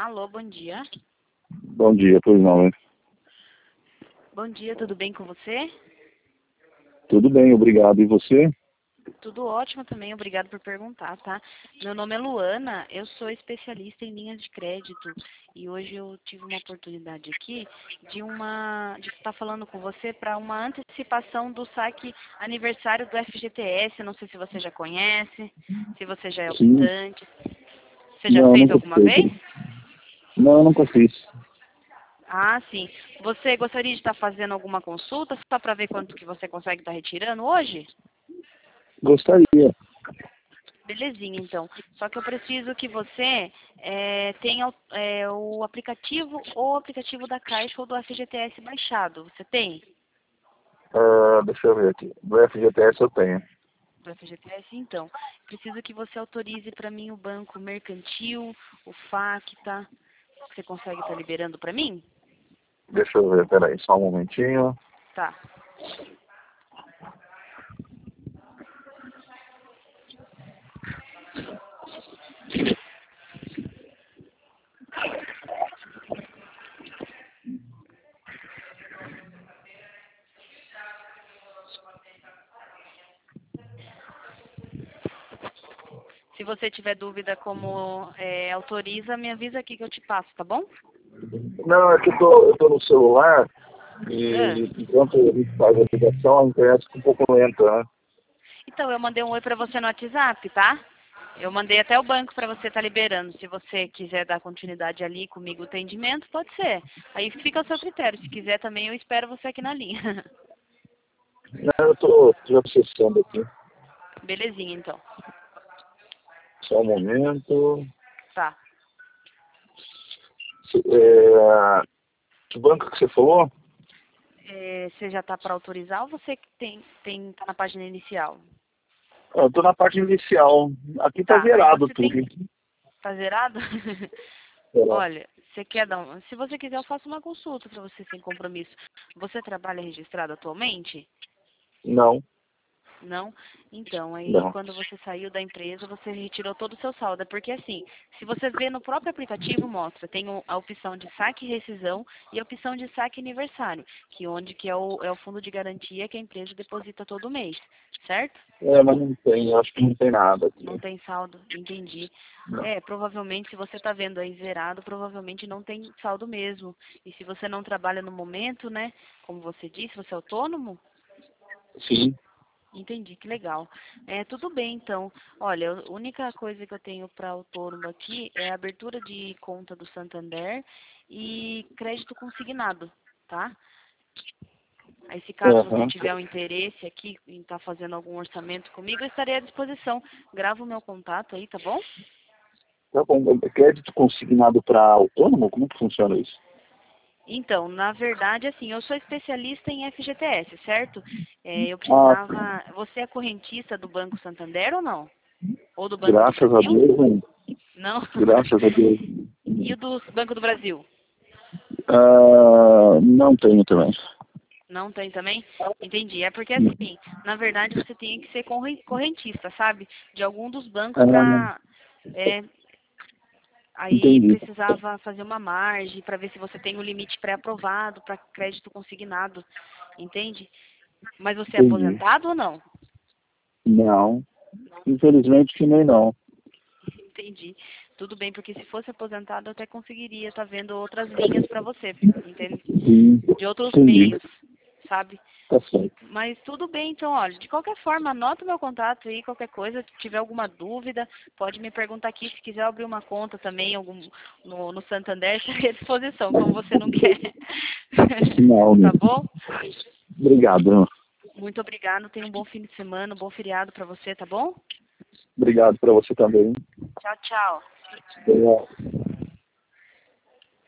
Alô, bom dia. Bom dia, pois não, hein? Bom dia, tudo bem com você? Tudo bem, obrigado. E você? Tudo ótimo também, obrigado por perguntar, tá? Meu nome é Luana, eu sou especialista em linhas de crédito e hoje eu tive uma oportunidade aqui de estar falando com você para uma antecipação do saque aniversário do FGTS. Não sei se você já conhece, se você já é Sim. optante. Você já Não, fez nunca alguma vez? fiz. Não, nunca fiz. Ah, sim. Você gostaria de estar fazendo alguma consulta só para ver quanto que você consegue estar retirando hoje? Gostaria. Belezinha, então. Só que eu preciso que você tenha o aplicativo ou o aplicativo da Caixa ou do FGTS baixado. Você tem? Deixa eu ver aqui. Do FGTS eu tenho. Do FGTS, então. Preciso que você autorize para mim o Banco Mercantil, o Facta. Você consegue estar liberando para mim? Deixa eu ver, peraí, só um momentinho. Tá. Se você tiver dúvida como autoriza, me avisa aqui que eu te passo, tá bom? Não, é que eu tô no celular Ah. e enquanto a gente faz a ligação, a internet fica um pouco lenta, né? Então, eu mandei um oi para você no WhatsApp, tá? Eu mandei até o banco para você estar liberando. Se você quiser dar continuidade ali comigo o atendimento, pode ser. Aí fica ao seu critério. Se quiser também, eu espero você aqui na linha. Não, eu tô já acessando aqui. Belezinha, então. Só um momento. Tá. Que banco que você falou? Você já tá para autorizar ou você que tá na página inicial? Eu tô na parte inicial. Aqui tá Tá, aí zerado você tudo. tá zerado? Será? Olha, você quer se você quiser, eu faço uma consulta para você sem compromisso. Você trabalha registrado atualmente? Não, Não? Então, aí não. quando você saiu da empresa, você retirou todo o seu saldo. É porque assim, se você vê no próprio aplicativo, mostra, tem a opção de saque e rescisão e a opção de saque aniversário, que é o fundo de garantia que a empresa deposita todo mês, certo? Mas não tem, acho que não tem nada aqui. Não tem saldo, entendi. Não. Provavelmente, se você está vendo aí zerado, provavelmente não tem saldo mesmo. E se você não trabalha no momento, né, como você disse, você é autônomo? Sim. Entendi, que legal. Tudo bem, então. Olha, a única coisa que eu tenho para autônomo aqui é a abertura de conta do Santander e crédito consignado, tá? Aí, se caso você Aham. tiver um interesse aqui em estar fazendo algum orçamento comigo, eu estarei à disposição. Grava o meu contato aí, tá bom? Tá bom. Crédito consignado para autônomo? Como que funciona isso? Então, na verdade, assim, eu sou especialista em FGTS, certo? Eu Ah, precisava... Você é correntista do Banco Santander ou não? Ou do Banco do graças a Brasil? Deus, hein? Não? Graças a Deus. E o do Banco do Brasil? Não tenho também. Não tem também? Entendi. É porque assim, na verdade você tem que ser correntista, sabe? De algum dos bancos Ah, aí entendi. precisava fazer uma margem para ver se você tem o limite pré-aprovado para crédito consignado, entende? Mas você é Entendi. aposentado ou não? Não. Infelizmente que nem não. Entendi. Tudo bem, porque se fosse aposentado eu até conseguiria estar vendo outras linhas para você, entende? Sim. De outros Entendi. meios, sabe? Tá certo. Mas tudo bem, então, olha, de qualquer forma, anota o meu contato aí, qualquer coisa, se tiver alguma dúvida, pode me perguntar aqui, se quiser abrir uma conta também no Santander, estarei à disposição, como você não quer. Não, Tá né? bom? Obrigado. Muito obrigado, tenha um bom fim de semana, um bom feriado para você, tá bom? Obrigado para você também. Tchau, tchau. Obrigado.